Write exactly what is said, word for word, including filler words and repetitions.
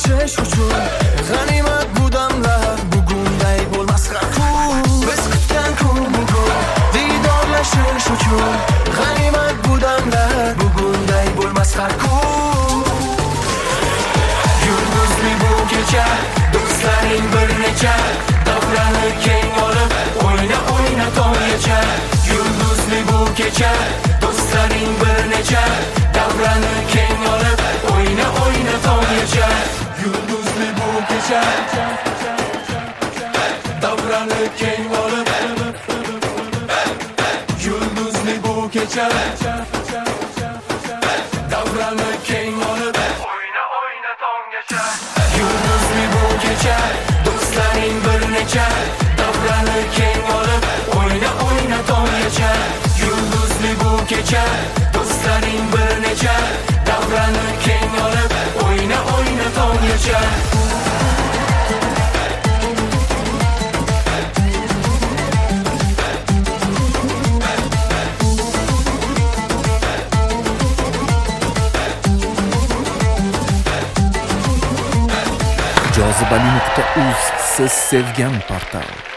davralashish uchun g'animat bu damlar bugunday bo'lmas har kun. Biz kutgan kun bugun diydorlashish uchun g'animat bu damlar bugunday bo'lmas har kun. Yulduzli bu kecha do'stlaring bir necha davrani keng olib o'yna o'yna tonggacha. Yulduzli bu kecha do'stlaring bir necha davrani keng olib o'yna o'yna tonggacha. Yulduzli bu kecha davrani keng olib yulduzli bu kecha davrani keng olib o'yna o'yna tonggacha. Yulduzli bu kecha do'stlaring bir necha davrani keng olib o'yna o'yna tonggacha. Yulduzli bu kecha do'stlaring bir necha davrani keng olib o'yna o'yna tonggacha. jozibali nuqta uz siz sevgan portal.